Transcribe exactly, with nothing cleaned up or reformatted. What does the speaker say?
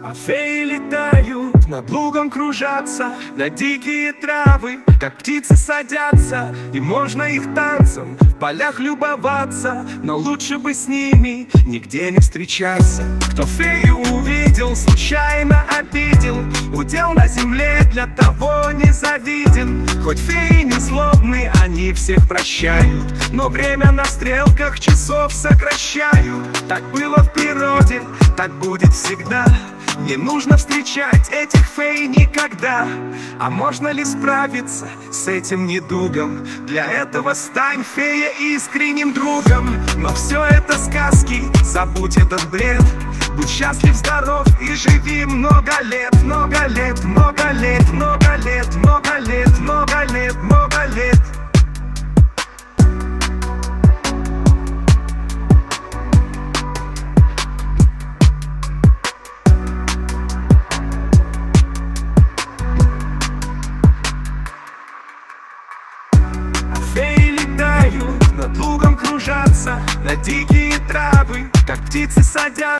А феи летают, над лугом кружатся, на дикие травы, как птицы садятся. И можно их танцем в полях любоваться, но лучше бы с ними нигде не встречаться. Кто фею увидел, случайно обидел, удел на земле для того не завиден. Хоть феи не злобны, они всех прощают, но время на стрелках часов сокращают. Так было в природе, так будет всегда. Не нужно встречать этих фей никогда. А можно ли справиться с этим недугом? Для этого стань, фея, искренним другом. Но все это сказки, забудь этот бред. Будь счастлив, здоров и живи много лет, много лет, много лет, много лет, много лет, много лет, много лет. Феи летают, над лугом кружатся, на дикие травы, как птицы садятся.